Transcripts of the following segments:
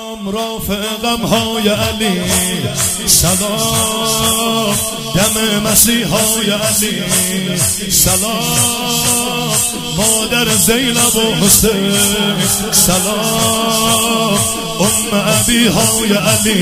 رافع غمهای علی، سلام دم مسیحای علی، سلام مادر زینب و حسین، سلام ابیهای علی،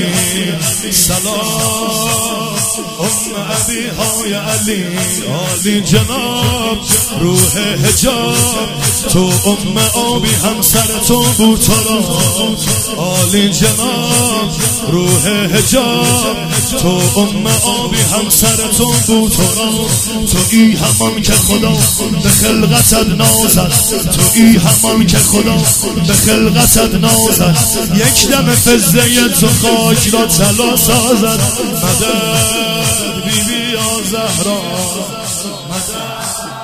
سلام ابیهای علی. عالی جناب روح حجاب، تو آبی همسر تو بود ترا. عالی جناب روح حجاب، تو آبی همسر تو بود ترا. تو ای همان که خدا به خلقتت نازد، تو ای همان که خدا به خلقتت نازد. یک دم فزه تو خاک را طلا سازد. مدد بی بی یا زهرا، مدد.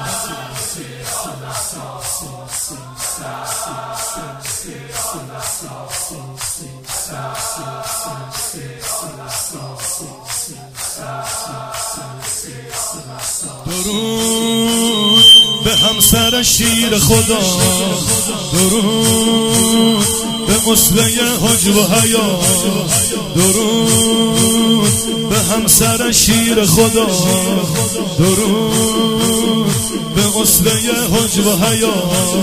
درود به همسر شیر خدا، درود به اصله حجب و حیا، درود به همسر شیر خدا، درود به اصله حجب و حیا،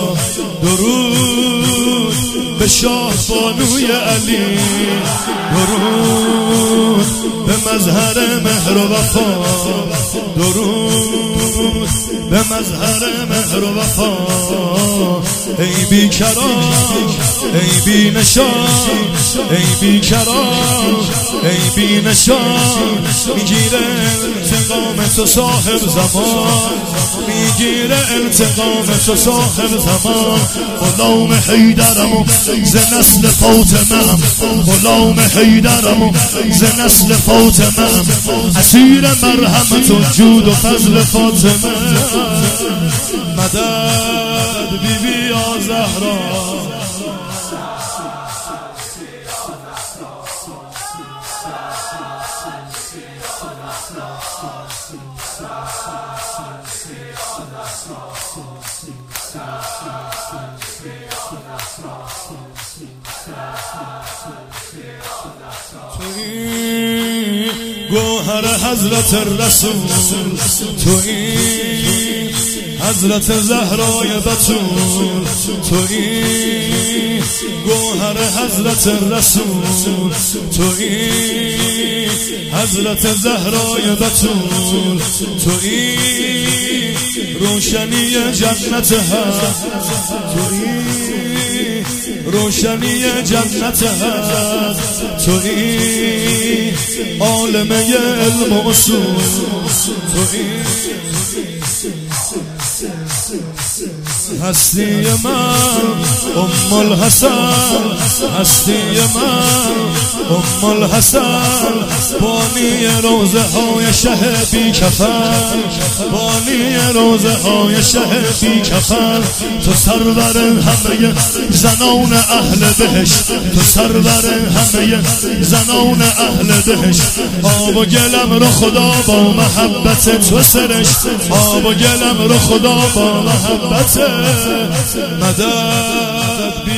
درود به شاه بانوی علی، درود به مظهر مهر و وفا، درود به مظهر مهر و وفا. ای بیکران ای بی نشان، ای بیکران ای بی نشان. میگیره انتقام تو صاحب زمان، میگیره انتقام تو صاحب زمان. غلام حیدرم ز نسل فاطمه، غلام حیدرم ز نسل فاطمه. اسیر مرحمت و جود و فضل فاطمه. مدد بی بی یا زهرا، تویی گوهر حضرت رسول، تویی حضرت زهرای بتول، تویی گوهر حضرت رسول، تویی حضرت زهرای بتول، تویی روشنی جنت هست، تویی روشنی جنت هست، تویی عالم علم و اصول، تویی هستی من ام الحسن، هستی من ام الحسن. بانی روزه های شه بی کفن، بانی روزه های شه بی کفن. تو سرور همه زنان اهل بهشت، تو سرور همه زنان اهل بهشت. آب و گلم رو خدا با محبت تو سرشت، آب و گلم رو خدا با محبت. مدد